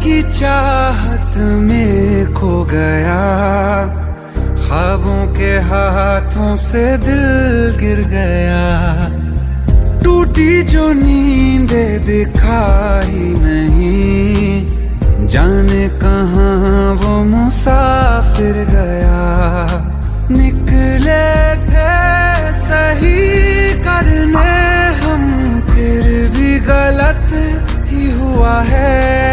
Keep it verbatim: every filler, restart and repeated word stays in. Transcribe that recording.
की चाहत में खो गया, ख्वाबों के हाथों से दिल गिर गया। टूटी जो नींदे दिखाई नहीं, जाने कहाँ वो मुसाफिर गया। निकले थे सही करने हम, फिर भी गलत ही हुआ है।